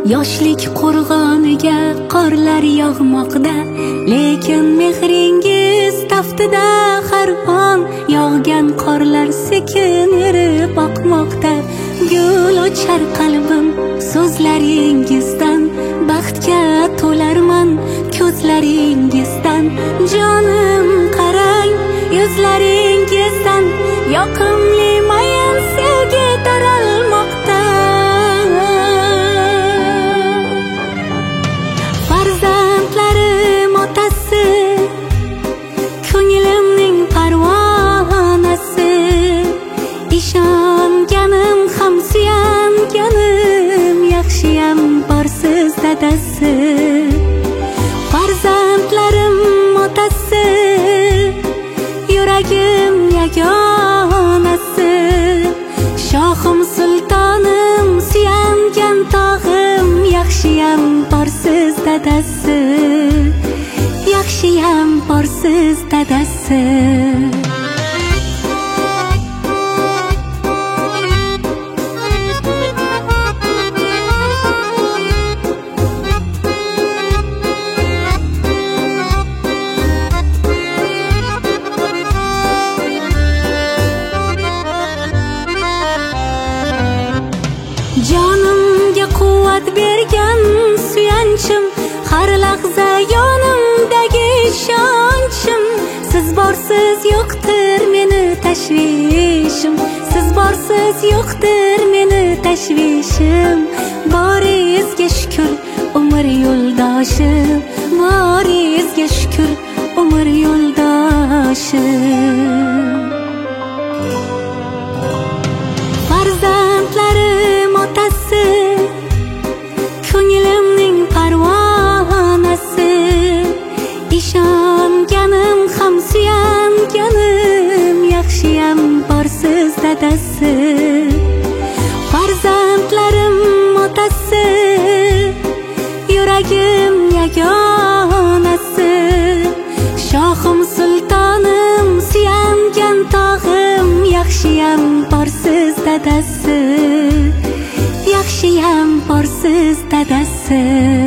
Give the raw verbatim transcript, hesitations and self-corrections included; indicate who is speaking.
Speaker 1: Yoshlik qo'rg'oniga qorlar yog'moqda, lekin mehringiz taftida har on yog'gan qorlar sekin erib oqmoqda. Gul ochar qalbim so'zlaringizdan, baxtga to'larman ko'zlaringizdan. Jonim qarang yuzlaringizdan, yoqimli mayin sevgi taralmoqda. Farzandlarim otasi, ko'nglimning parvonasi, ishonganim ham suyanganim, yaxshiyam borsiz dadasi. Farzandlarim otasi, yuragim yagonasi, shohim sultonim, suyangan tog'im, yaxshiyam borsiz dadasi, yaxshiyam borsiz dadasi. Jonimga quvvat bergan suyanchim, har lahza yonimdagi ishonchim. Siz borsiz yo'qdir meni tashvishim, siz borsiz yo'qdir meni tashvishim. Boringizga shukr umr yo'ldoshim, boringizga shukr umr yo'ldoshim. Farzandlarim otasi, ko'nglimning parvonasi, ishonganim ham suyanganim, yaxshiyam borsiz dadasi. Farzandlarim otasi, yuragim yagonasi, shohim sultonim, suyangan tog'im, yaxshiyam borsiz dadasi, yaxshiyam borsiz dadasi.